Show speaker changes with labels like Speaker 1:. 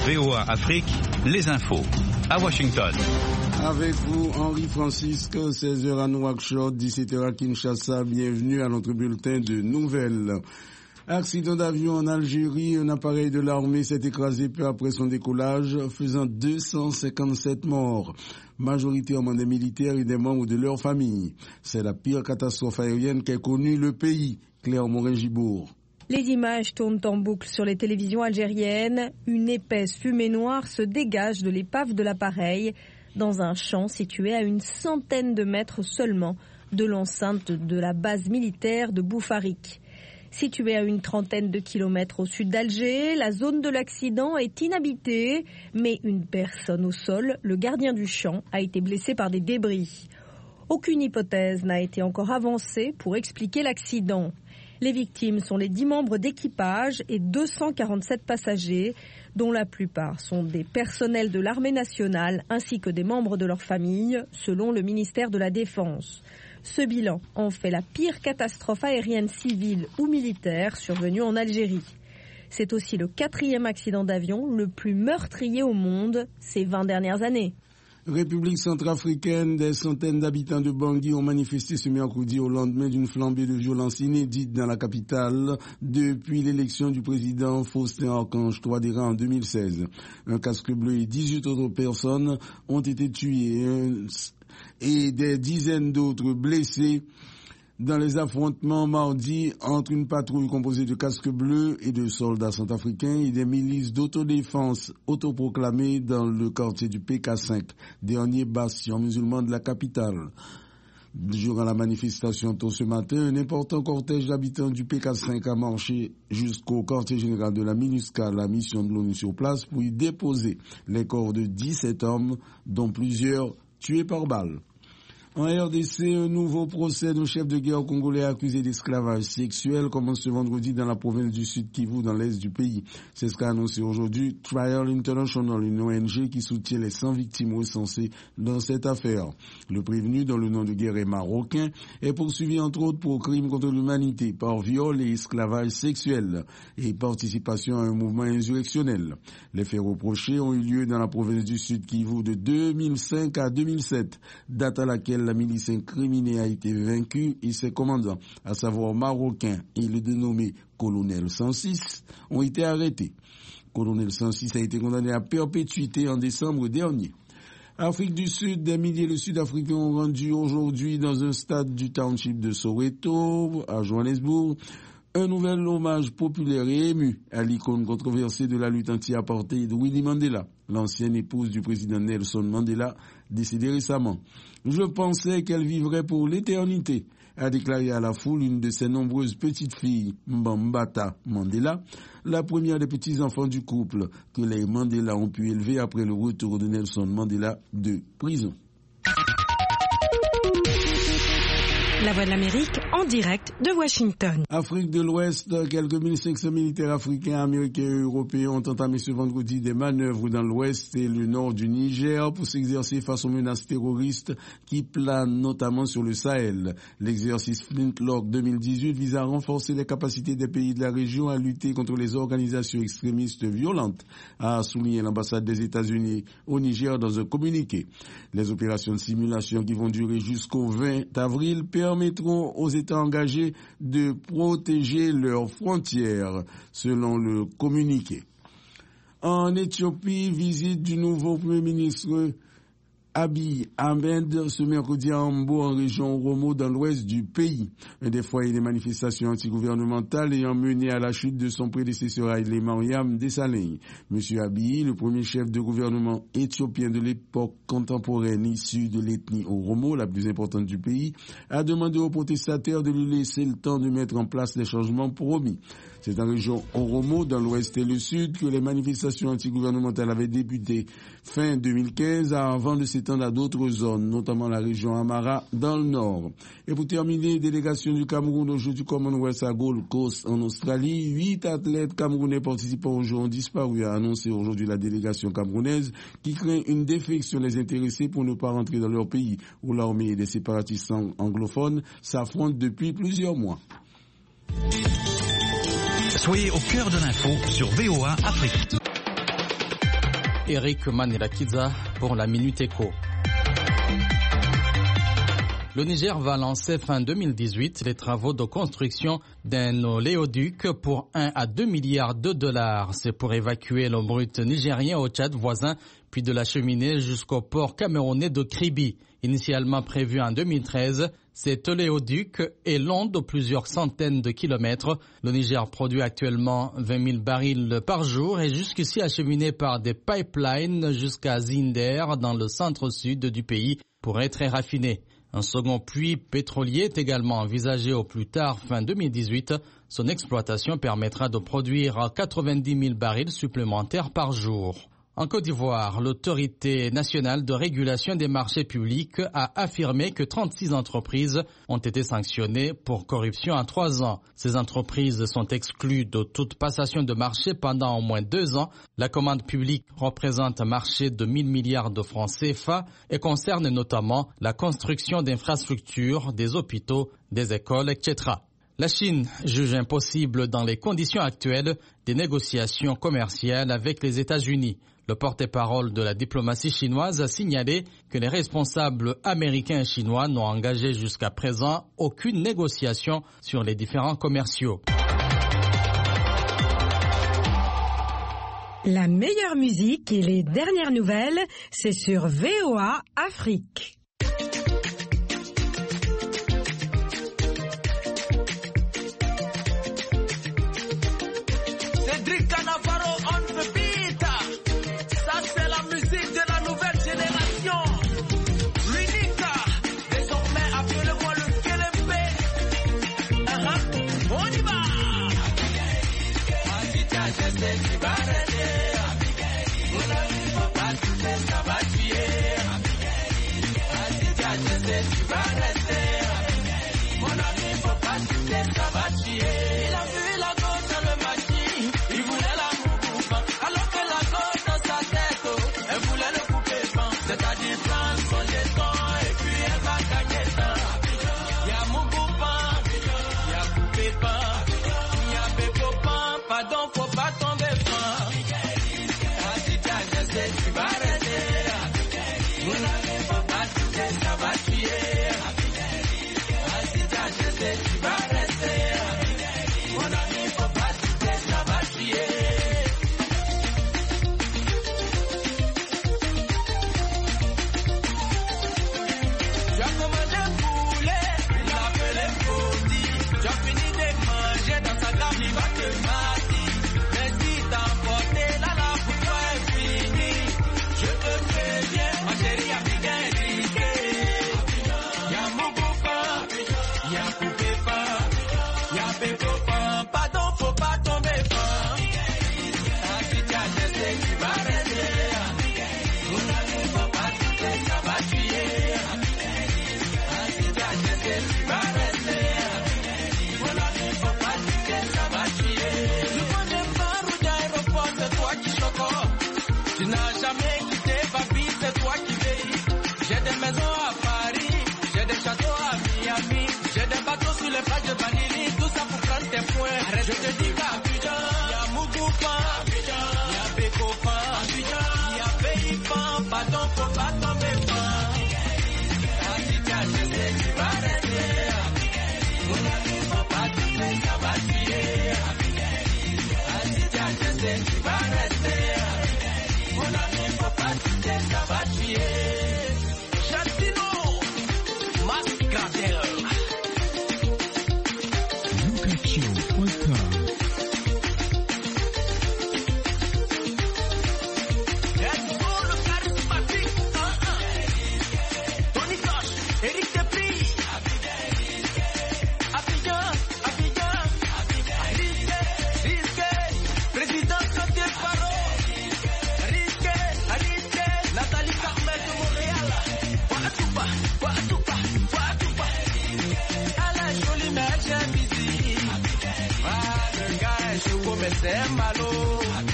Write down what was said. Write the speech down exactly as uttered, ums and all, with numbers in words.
Speaker 1: V O A Afrique, les infos. À Washington.
Speaker 2: Avec vous, Henri Francisque, seize heures à Nouakchott, dix-sept heures à Kinshasa. Bienvenue à notre bulletin de nouvelles. Accident d'avion en Algérie, un appareil de l'armée s'est écrasé peu après son décollage, faisant deux cent cinquante-sept morts, majoritairement des militaires et des membres de leur famille. C'est la pire catastrophe aérienne qu'ait connue le pays. Claire Morin-Gibourg.
Speaker 3: Les images tournent en boucle sur les télévisions algériennes. Une épaisse fumée noire se dégage de l'épave de l'appareil dans un champ situé à une centaine de mètres seulement de l'enceinte de la base militaire de Boufarik. Située à une trentaine de kilomètres au sud d'Alger, la zone de l'accident est inhabitée, mais une personne au sol, le gardien du champ, a été blessé par des débris. Aucune hypothèse n'a été encore avancée pour expliquer l'accident. Les victimes sont les dix membres d'équipage et deux cent quarante-sept passagers, dont la plupart sont des personnels de l'armée nationale ainsi que des membres de leur famille, selon le ministère de la Défense. Ce bilan en fait la pire catastrophe aérienne civile ou militaire survenue en Algérie. C'est aussi le quatrième accident d'avion le plus meurtrier au monde ces vingt dernières années.
Speaker 2: République centrafricaine, des centaines d'habitants de Bangui ont manifesté ce mercredi au lendemain d'une flambée de violence inédite dans la capitale depuis l'élection du président Faustin Archange Touadéra en deux mille seize. Un casque bleu et dix-huit autres personnes ont été tuées et des dizaines d'autres blessés dans les affrontements mardi entre une patrouille composée de casques bleus et de soldats centrafricains et des milices d'autodéfense autoproclamées dans le quartier du P K cinq, dernier bastion musulman de la capitale. Durant la manifestation tôt ce matin, un important cortège d'habitants du P K cinq a marché jusqu'au quartier général de la MINUSCA, la mission de l'ONU sur place, pour y déposer les corps de dix-sept hommes, dont plusieurs tués par balle. En R D C, un nouveau procès d'un chef de guerre congolais accusé d'esclavage sexuel commence ce vendredi dans la province du Sud Kivu, dans l'est du pays. C'est ce qu'a annoncé aujourd'hui Trial International, une O N G qui soutient les cent victimes recensées dans cette affaire. Le prévenu, dont le nom de guerre est marocain, est poursuivi entre autres pour crimes contre l'humanité, par viol et esclavage sexuel et participation à un mouvement insurrectionnel. Les faits reprochés ont eu lieu dans la province du Sud Kivu de deux mille cinq à deux mille sept, date à laquelle la milice incriminée a été vaincue et ses commandants, à savoir marocains et le dénommé colonel cent six, ont été arrêtés. Colonel cent six a été condamné à perpétuité en décembre dernier. Afrique du Sud, des milliers de Sud-Africains ont rendu aujourd'hui dans un stade du township de Soweto, à Johannesburg, un nouvel hommage populaire et ému à l'icône controversée de la lutte anti-apartheid, Winnie Mandela, l'ancienne épouse du président Nelson Mandela, décédée récemment. Je pensais qu'elle vivrait pour l'éternité, a déclaré à la foule une de ses nombreuses petites filles, Mbambata Mandela, la première des petits-enfants du couple que les Mandela ont pu élever après le retour de Nelson Mandela de prison.
Speaker 3: La Voix de l'Amérique en direct de Washington.
Speaker 2: Afrique de l'Ouest, quelques mille cinq cents militaires africains, américains et européens ont entamé ce vendredi des manœuvres dans l'ouest et le nord du Niger pour s'exercer face aux menaces terroristes qui planent notamment sur le Sahel. L'exercice Flintlock deux mille dix-huit vise à renforcer les capacités des pays de la région à lutter contre les organisations extrémistes violentes, a souligné l'ambassade des États-Unis au Niger dans un communiqué. Les opérations de simulation qui vont durer jusqu'au vingt avril permettront aux États engagés de protéger leurs frontières, selon le communiqué. En Éthiopie, visite du nouveau Premier ministre Abiy Ahmed ce mercredi à Ambo, en région Oromo, dans l'ouest du pays. Un des foyers des manifestations antigouvernementales ayant mené à la chute de son prédécesseur Haïlé Mariam Desalegn. Monsieur Abiy, le premier chef de gouvernement éthiopien de l'époque contemporaine issu de l'ethnie Oromo, la plus importante du pays, a demandé aux protestataires de lui laisser le temps de mettre en place les changements promis. C'est en région Oromo, dans l'ouest et le sud, que les manifestations antigouvernementales avaient débuté fin deux mille quinze avant de s'étendre à d'autres zones, notamment la région Amara dans le nord. Et pour terminer, délégation du Cameroun aux Jeux du Commonwealth à Gold Coast en Australie. Huit athlètes camerounais participant aux Jeux ont disparu, a annoncé aujourd'hui la délégation camerounaise qui craint une défection des intéressés pour ne pas rentrer dans leur pays où l'armée et des séparatistes anglophones s'affrontent depuis plusieurs mois.
Speaker 1: Soyez au cœur de l'info sur V O A Afrique.
Speaker 4: Eric Manirakiza pour la Minute Éco. Le Niger va lancer fin deux mille dix-huit les travaux de construction d'un oléoduc pour un à deux milliards de dollars. C'est pour évacuer l'eau brute nigérien au Tchad voisin, puis de l'acheminer jusqu'au port camerounais de Kribi. Initialement prévu en deux mille treize, cet oléoduc est long de plusieurs centaines de kilomètres. Le Niger produit actuellement vingt mille barils par jour et jusqu'ici acheminé par des pipelines jusqu'à Zinder dans le centre-sud du pays pour être raffiné. Un second puits pétrolier est également envisagé au plus tard fin deux mille dix-huit. Son exploitation permettra de produire quatre-vingt-dix mille barils supplémentaires par jour. En Côte d'Ivoire, l'autorité nationale de régulation des marchés publics a affirmé que trente-six entreprises ont été sanctionnées pour corruption en trois ans. Ces entreprises sont exclues de toute passation de marché pendant au moins deux ans. La commande publique représente un marché de mille milliards de francs C F A et concerne notamment la construction d'infrastructures, des hôpitaux, des écoles, et cetera. La Chine juge impossible dans les conditions actuelles des négociations commerciales avec les États-Unis. Le porte-parole de la diplomatie chinoise a signalé que les responsables américains et chinois n'ont engagé jusqu'à présent aucune négociation sur les différends commerciaux.
Speaker 5: La meilleure musique et les dernières nouvelles, c'est sur V O A Afrique.
Speaker 6: C'est malo.